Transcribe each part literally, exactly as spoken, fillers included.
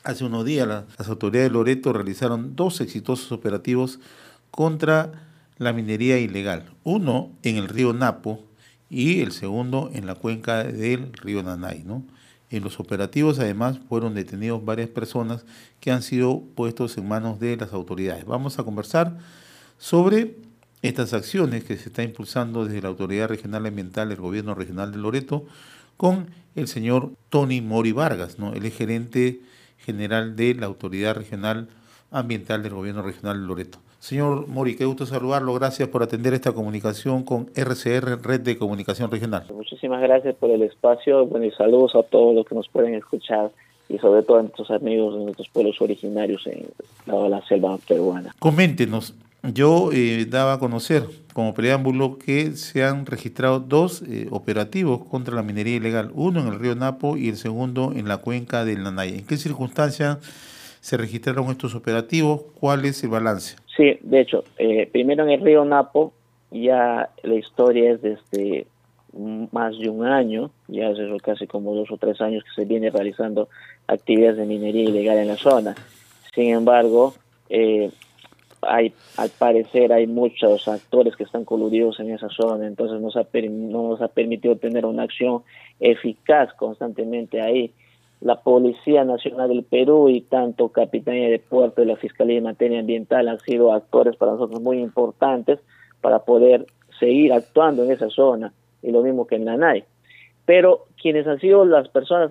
Hace unos días la- las autoridades de Loreto realizaron dos exitosos operativos contra la minería ilegal. Uno en el río Napo y el segundo en la cuenca del río Nanay, ¿no? En los operativos además fueron detenidos varias personas que han sido puestos en manos de las autoridades. Vamos a conversar sobre estas acciones que se está impulsando desde la Autoridad Regional Ambiental del Gobierno Regional de Loreto con el señor Tony Mori Vargas, ¿no? Él es gerente general de la Autoridad Regional Ambiental del Gobierno Regional de Loreto. Señor Mori, qué gusto saludarlo. Gracias por atender esta comunicación con R C R, Red de Comunicación Regional. Muchísimas gracias por el espacio. Bueno, y saludos a todos los que nos pueden escuchar y sobre todo a nuestros amigos de nuestros pueblos originarios en la, la selva peruana. Coméntenos. Yo eh, daba a conocer como preámbulo que se han registrado dos eh, operativos contra la minería ilegal, uno en el río Napo y el segundo en la cuenca del Nanay. ¿En qué circunstancias se registraron estos operativos? ¿Cuál es el balance? Sí, de hecho, eh, primero en el río Napo, ya la historia es desde más de un año, ya hace casi como dos o tres años que se viene realizando actividades de minería ilegal en la zona. Sin embargo, eh, hay, al parecer hay muchos actores que están coludidos en esa zona, entonces nos ha, no nos ha permitido tener una acción eficaz constantemente ahí. La Policía Nacional del Perú y tanto Capitanía de Puerto y la Fiscalía de Materia Ambiental han sido actores para nosotros muy importantes para poder seguir actuando en esa zona, y lo mismo que en Nanay. Pero quienes han sido las personas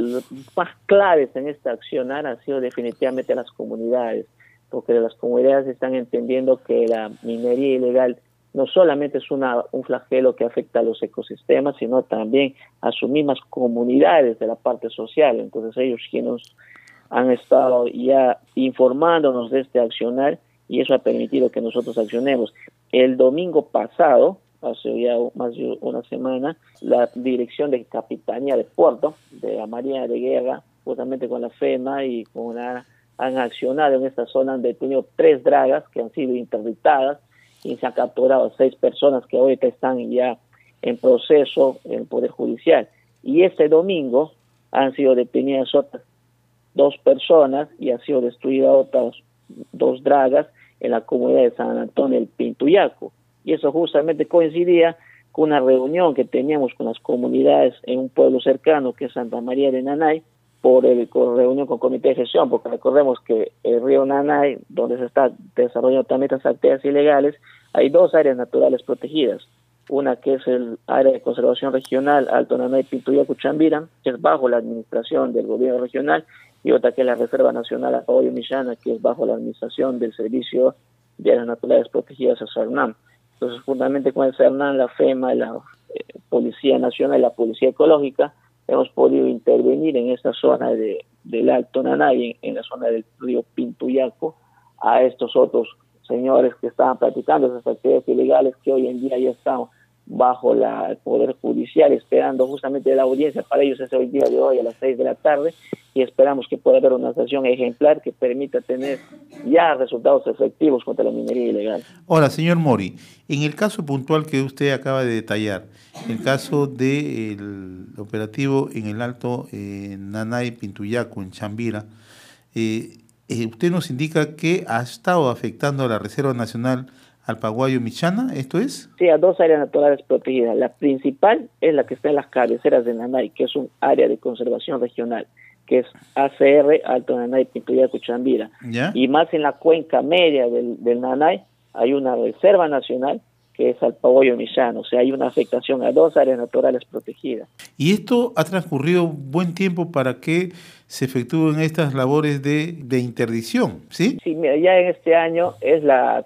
más claves en esta accionar han sido definitivamente las comunidades, porque las comunidades están entendiendo que la minería ilegal no solamente es una, un flagelo que afecta a los ecosistemas, sino también a sus mismas comunidades de la parte social. Entonces ellos quienes han estado ya informándonos de este accionar y eso ha permitido que nosotros accionemos. El domingo pasado, hace ya más de una semana, la Dirección de Capitanía de Puerto, de la Marina de Guerra, justamente con la FEMA y con la, han accionado en esta zona, han detenido tres dragas que han sido interdictadas y se han capturado a seis personas que ahorita están ya en proceso en el Poder Judicial. Y este domingo han sido detenidas otras dos personas y han sido destruidas otras dos dragas en la comunidad de San Antonio del Pintuyaco. Y eso justamente coincidía con una reunión que teníamos con las comunidades en un pueblo cercano que es Santa María de Nanay, por el por reunión con comité de gestión, porque recordemos que el río Nanay, donde se está desarrollando también estas actividades ilegales, hay dos áreas naturales protegidas. Una que es el área de conservación regional Alto Nanay Pintuyaco Chambira, que es bajo la administración del gobierno regional, y otra que es la Reserva Nacional Apagoyo Millana, que es bajo la administración del Servicio de Áreas Naturales Protegidas, el CERNAM. Entonces, juntamente con el CERNAM, la FEMA, la eh, Policía Nacional y la Policía Ecológica, hemos podido intervenir en esta zona de, del Alto Nanay, en, en la zona del río Pintuyaco, a estos otros señores que estaban practicando esas actividades ilegales que hoy en día ya están bajo la, el Poder Judicial, esperando justamente la audiencia para ellos es el día de hoy a las seis de la tarde, y esperamos que pueda haber una sanción ejemplar que permita tener ya resultados efectivos contra la minería ilegal. Ahora, señor Mori, en el caso puntual que usted acaba de detallar, el caso del operativo en el Alto eh, Nanay Pintuyaco, en Chambira, eh, eh, usted nos indica que ha estado afectando a la Reserva Nacional Alpaguayo Michana, ¿esto es? Sí, a dos áreas naturales protegidas. La principal es la que está en las cabeceras de Nanay, que es un área de conservación regional, que es A C R, Alto Nanay, Pintuyaco, Chambira. ¿Ya? Y más en la cuenca media del, del Nanay hay una reserva nacional que es Alpaguayo Michana, o sea, hay una afectación a dos áreas naturales protegidas. Y esto ha transcurrido buen tiempo para que se efectúen estas labores de, de interdicción, ¿sí? Sí, mira, ya en este año es la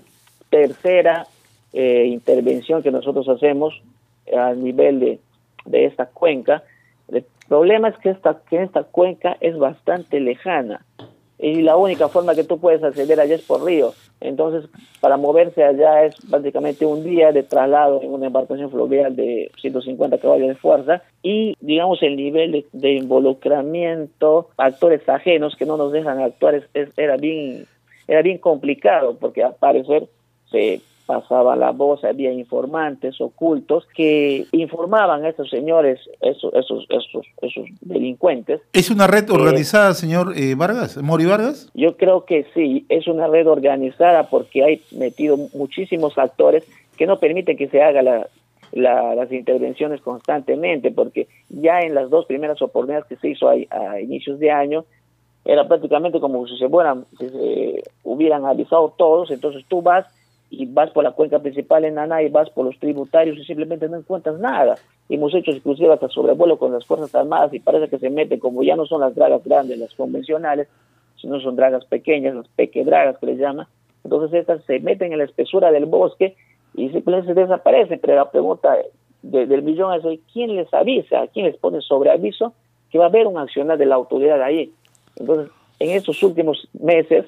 tercera eh, intervención que nosotros hacemos a nivel de, de esta cuenca. El problema es que esta, que esta cuenca es bastante lejana y la única forma que tú puedes acceder allá es por río. Entonces, para moverse allá es básicamente un día de traslado en una embarcación fluvial de ciento cincuenta caballos de fuerza y, digamos, el nivel de, de involucramiento, actores ajenos que no nos dejan actuar, es, es, era bien era bien complicado porque al parecer se pasaba la voz, había informantes ocultos que informaban a estos señores, esos, esos, esos, esos delincuentes. ¿Es una red organizada, eh, señor eh, Vargas, Mori Vargas? Yo creo que sí, es una red organizada porque hay metido muchísimos actores que no permiten que se haga la, la, las intervenciones constantemente, porque ya en las dos primeras oportunidades que se hizo a, a inicios de año, era prácticamente como si se, fueran, si se hubieran avisado todos. Entonces tú vas y vas por la cuenca principal en Nanay, vas por los tributarios y simplemente no encuentras nada. Y hemos hecho inclusive hasta sobrevuelo con las Fuerzas Armadas y parece que se meten, como ya no son las dragas grandes, las convencionales, sino son dragas pequeñas, las pequedragas que les llaman. Entonces estas se meten en la espesura del bosque y simplemente se desaparecen. Pero la pregunta de, del millón es hoy, ¿quién les avisa? ¿Quién les pone sobre aviso que va a haber un accionar de la autoridad ahí? Entonces, en estos últimos meses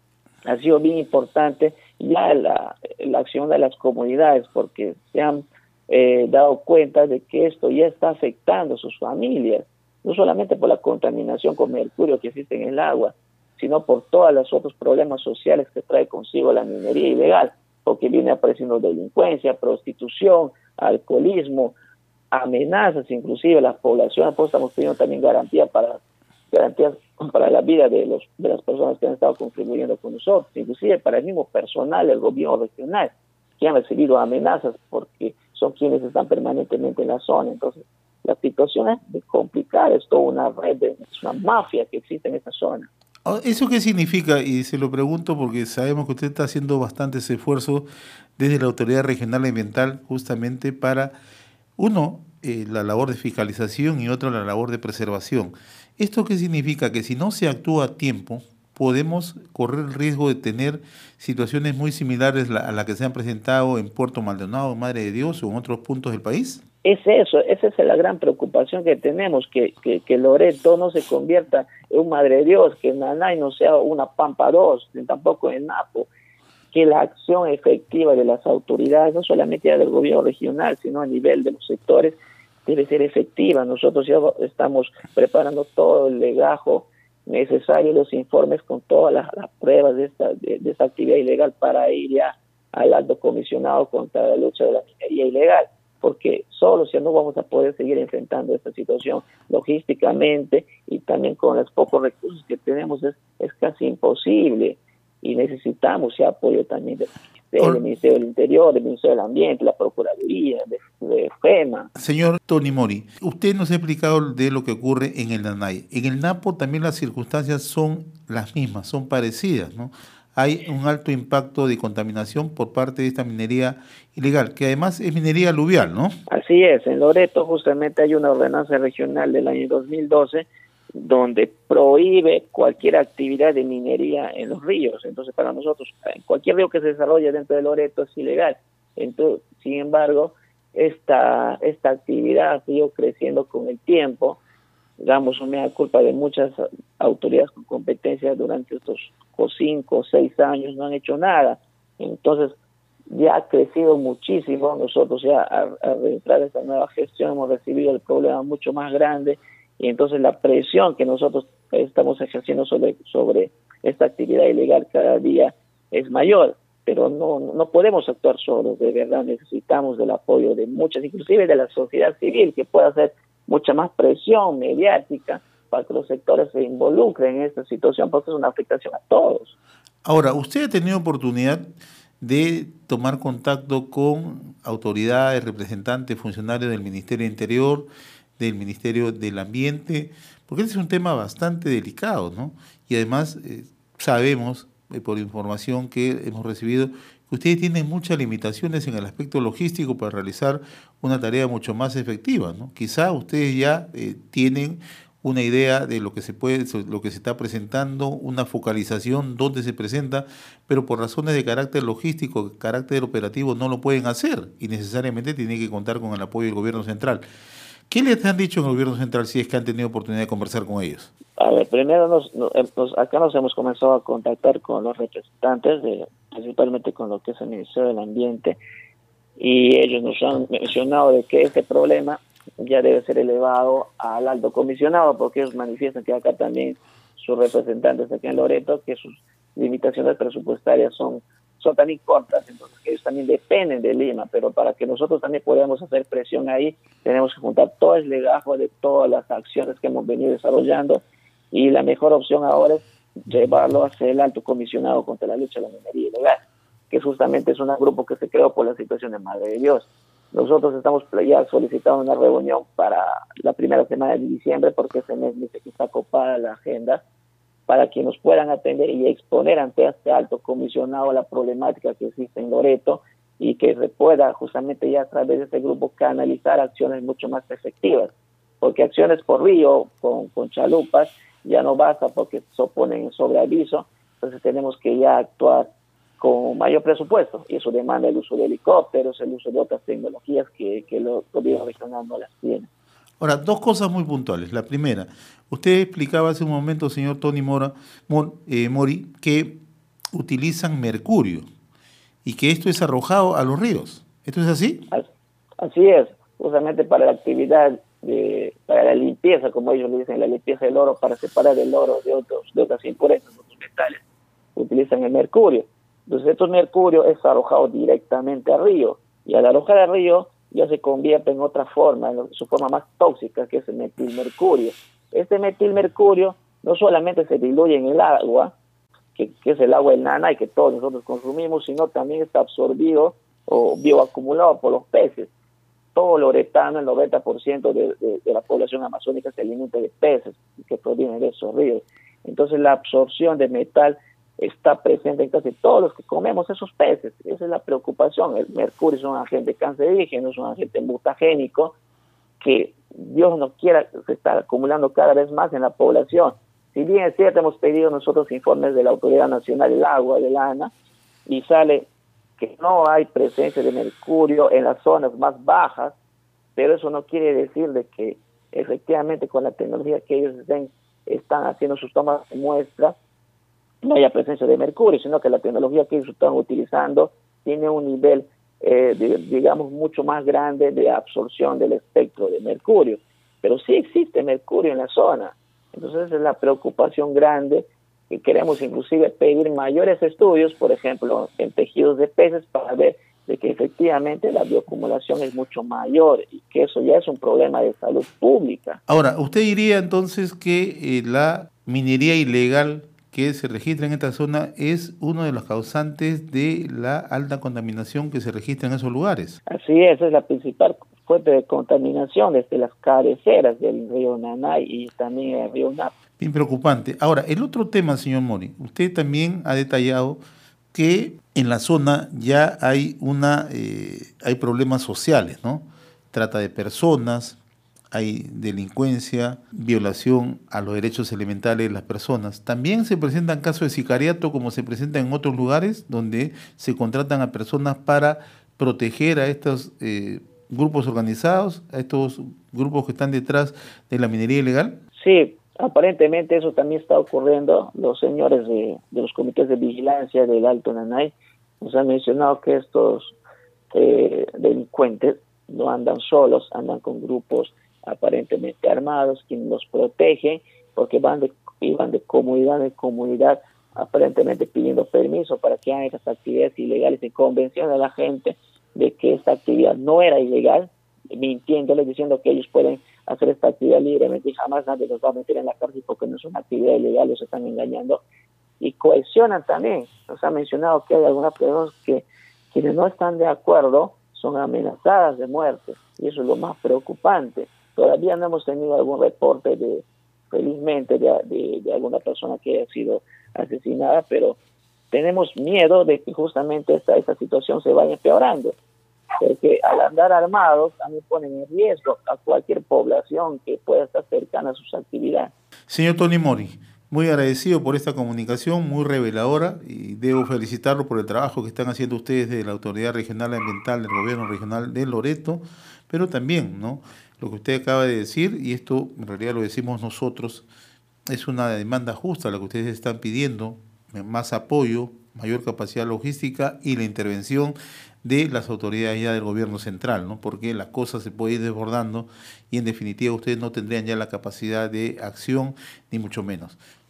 ha sido bien importante ya la, la acción de las comunidades, porque se han eh, dado cuenta de que esto ya está afectando a sus familias, no solamente por la contaminación con mercurio que existe en el agua, sino por todos los otros problemas sociales que trae consigo la minería ilegal, porque viene apareciendo delincuencia, prostitución, alcoholismo, amenazas inclusive a la población. Pues estamos pidiendo también garantía para garantías para la vida de los de las personas que han estado contribuyendo con nosotros, inclusive para el mismo personal del gobierno regional, que han recibido amenazas porque son quienes están permanentemente en la zona. Entonces, la situación es complicada, es toda una red, de, es una mafia que existe en esta zona. ¿Eso qué significa? Y se lo pregunto porque sabemos que usted está haciendo bastantes esfuerzos desde la Autoridad Regional Ambiental justamente para, uno, eh, la labor de fiscalización y otro, la labor de preservación. ¿Esto qué significa? Que si no se actúa a tiempo, podemos correr el riesgo de tener situaciones muy similares a las que se han presentado en Puerto Maldonado, Madre de Dios o en otros puntos del país. Es eso, esa es la gran preocupación que tenemos, que, que, que Loreto no se convierta en un Madre de Dios, que Nanay no sea una Pampa dos, ni tampoco en Napo, que la acción efectiva de las autoridades, no solamente ya del gobierno regional, sino a nivel de los sectores, debe ser efectiva. Nosotros ya estamos preparando todo el legajo necesario, los informes con todas las, las pruebas de esta, de, de esta actividad ilegal para ir ya al alto comisionado contra la lucha de la minería ilegal, porque solo si no vamos a poder seguir enfrentando esta situación logísticamente y también con los pocos recursos que tenemos es, es casi imposible, y necesitamos ya apoyo también del Ministerio, del Ministerio del Interior, del Ministerio del Ambiente, la Procuraduría, de, de FEMA. Señor Tony Mori, usted nos ha explicado de lo que ocurre en el Nanay. En el Napo también las circunstancias son las mismas, son parecidas, ¿no? Hay un alto impacto de contaminación por parte de esta minería ilegal, que además es minería aluvial, ¿no? Así es, en Loreto justamente hay una ordenanza regional del año dos mil doce donde prohíbe cualquier actividad de minería en los ríos. Entonces, para nosotros, cualquier río que se desarrolle dentro de Loreto es ilegal. Entonces, sin embargo, esta, esta actividad ha ido creciendo con el tiempo. Damos una culpa de muchas autoridades con competencia durante estos cinco o seis años, no han hecho nada. Entonces, ya ha crecido muchísimo. Nosotros ya al entrar a esta nueva gestión hemos recibido el problema mucho más grande, y entonces la presión que nosotros estamos ejerciendo sobre, sobre esta actividad ilegal cada día es mayor, pero no, no podemos actuar solos, de verdad necesitamos del apoyo de muchas, inclusive de la sociedad civil, que pueda hacer mucha más presión mediática para que los sectores se involucren en esta situación, porque es una afectación a todos. Ahora, ¿usted ha tenido oportunidad de tomar contacto con autoridades, representantes, funcionarios del Ministerio del Interior, del Ministerio del Ambiente? Porque este es un tema bastante delicado, ¿no? Y además eh, sabemos, eh, por información que hemos recibido, que ustedes tienen muchas limitaciones en el aspecto logístico para realizar una tarea mucho más efectiva, ¿no? Quizá ustedes ya eh, tienen una idea de lo que se puede, lo que se está presentando, una focalización donde se presenta, pero por razones de carácter logístico, de carácter operativo, no lo pueden hacer y necesariamente tienen que contar con el apoyo del gobierno central. ¿Qué les han dicho en el gobierno central si es que han tenido oportunidad de conversar con ellos? A ver, primero nos, nos, acá nos hemos comenzado a contactar con los representantes, de, principalmente con lo que es el Ministerio del Ambiente, y ellos nos han mencionado de que este problema ya debe ser elevado al alto comisionado, porque ellos manifiestan que acá también sus representantes aquí en Loreto, que sus limitaciones presupuestarias son son también cortas, entonces ellos también dependen de Lima, pero para que nosotros también podamos hacer presión ahí, tenemos que juntar todo el legajo de todas las acciones que hemos venido desarrollando, y la mejor opción ahora es llevarlo hacia el Alto Comisionado contra la lucha de la minería ilegal, que justamente es un grupo que se creó por la situación de Madre de Dios. Nosotros estamos ya solicitando una reunión para la primera semana de diciembre, porque ese mes dice que está copada la agenda, para que nos puedan atender y exponer ante este alto comisionado la problemática que existe en Loreto, y que se pueda justamente ya a través de este grupo canalizar acciones mucho más efectivas, porque acciones por río, con, con chalupas, ya no basta porque se oponen en sobreaviso, entonces tenemos que ya actuar con mayor presupuesto, y eso demanda el uso de helicópteros, el uso de otras tecnologías que, que los gobiernos regionales no las tienen. Ahora, dos cosas muy puntuales. La primera, usted explicaba hace un momento, señor Tony Mora, Mor, eh, Mori, que utilizan mercurio y que esto es arrojado a los ríos. ¿Esto es así? Así es, justamente para la actividad, de, para la limpieza, como ellos le dicen, la limpieza del oro, para separar el oro de, otros, de otras impurezas, de otros metales, utilizan el mercurio. Entonces, estos mercurio es arrojado directamente al río, y al arrojar al río ya se convierte en otra forma, en su forma más tóxica, que es el metilmercurio. Este metilmercurio no solamente se diluye en el agua, que, que es el agua del Nanay que todos nosotros consumimos, sino también está absorbido o bioacumulado por los peces. Todo loretano, el noventa por ciento de, de, de la población amazónica se alimenta de peces que provienen de esos ríos. Entonces la absorción de metal está presente en casi todos los que comemos esos peces. Esa es la preocupación. El mercurio es un agente cancerígeno, es un agente mutagénico que Dios no quiera, se está acumulando cada vez más en la población. Si bien es cierto, hemos pedido nosotros informes de la Autoridad Nacional del Agua, de la ANA, y sale que no hay presencia de mercurio en las zonas más bajas, pero eso no quiere decir de que efectivamente con la tecnología que ellos estén, están haciendo sus tomas de muestra, no haya presencia de mercurio, sino que la tecnología que ellos están utilizando tiene un nivel, eh, de, digamos, mucho más grande de absorción del espectro de mercurio. Pero sí existe mercurio en la zona. Entonces esa es la preocupación grande, que queremos inclusive pedir mayores estudios, por ejemplo, en tejidos de peces, para ver de que efectivamente la bioacumulación es mucho mayor y que eso ya es un problema de salud pública. Ahora, ¿usted diría entonces que eh, la minería ilegal que se registra en esta zona es uno de los causantes de la alta contaminación que se registra en esos lugares? Así es, es la principal fuente de contaminación desde las cabeceras del río Nanay y también el río Napo. Bien preocupante. Ahora, el otro tema, señor Mori, usted también ha detallado que en la zona ya hay una eh, hay problemas sociales, ¿no? Trata de personas, hay delincuencia, violación a los derechos elementales de las personas. También se presentan casos de sicariato, como se presentan en otros lugares, donde se contratan a personas para proteger a estos eh, grupos organizados, a estos grupos que están detrás de la minería ilegal. Sí, aparentemente eso también está ocurriendo. Los señores de, de los comités de vigilancia del Alto Nanay nos han mencionado que estos eh, delincuentes no andan solos, andan con grupos aparentemente armados, quienes los protegen, porque van de, van de comunidad en comunidad, aparentemente pidiendo permiso para que hagan estas actividades ilegales y convenciendo a la gente de que esta actividad no era ilegal, mintiéndoles, diciendo que ellos pueden hacer esta actividad libremente y jamás nadie los va a meter en la cárcel porque no es una actividad ilegal, los están engañando. Y cohesionan también. Nos ha mencionado que hay algunas personas que quienes no están de acuerdo son amenazadas de muerte, y eso es lo más preocupante. Todavía no hemos tenido algún reporte, de felizmente, de, de, de alguna persona que haya sido asesinada, pero tenemos miedo de que justamente esta, esta situación se vaya empeorando, porque al andar armados también ponen en riesgo a cualquier población que pueda estar cercana a sus actividades. Señor Tony Mori, muy agradecido por esta comunicación, muy reveladora, y debo felicitarlo por el trabajo que están haciendo ustedes de la Autoridad Regional Ambiental del Gobierno Regional de Loreto, pero también, ¿no?, lo que usted acaba de decir, y esto en realidad lo decimos nosotros, es una demanda justa la que ustedes están pidiendo, más apoyo, mayor capacidad logística y la intervención de las autoridades ya del gobierno central, ¿no?, porque la cosa se puede ir desbordando y en definitiva ustedes no tendrían ya la capacidad de acción, ni mucho menos.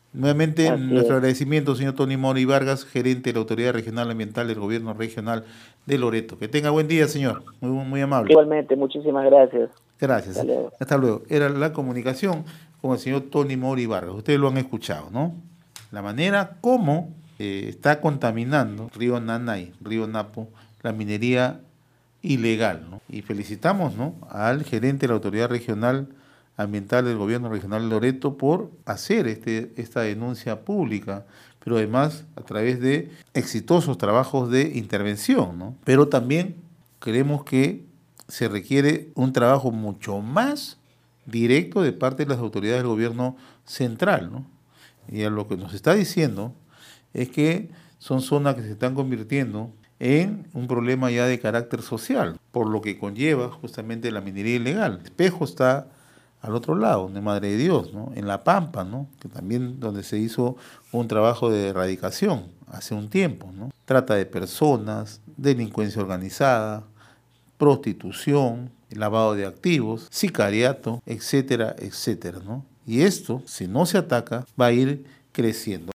Nuevamente, Así nuestro es. agradecimiento, señor Tony Mori Vargas, gerente de la Autoridad Regional Ambiental del Gobierno Regional de Loreto. Que tenga buen día, señor. Muy, muy amable. Igualmente, muchísimas gracias. Gracias. Hasta luego. Hasta luego. Era la comunicación con el señor Tony Mori Vargas. Ustedes lo han escuchado, ¿no? La manera como eh, está contaminando Río Nanay, Río Napo, la minería ilegal, ¿no? Y felicitamos, ¿no?, al gerente de la Autoridad Regional Ambiental del Gobierno Regional de Loreto por hacer este, esta denuncia pública, pero además a través de exitosos trabajos de intervención, ¿no? Pero también creemos que se requiere un trabajo mucho más directo de parte de las autoridades del gobierno central, ¿no? Y a lo que nos está diciendo es que son zonas que se están convirtiendo en un problema ya de carácter social, por lo que conlleva justamente la minería ilegal. El Espejo está al otro lado, de Madre de Dios, ¿no?, en La Pampa, ¿no?, que también donde se hizo un trabajo de erradicación hace un tiempo, ¿no? Trata de personas, delincuencia organizada, prostitución, lavado de activos, sicariato, etcétera, etcétera, ¿no? Y esto, si no se ataca, va a ir creciendo.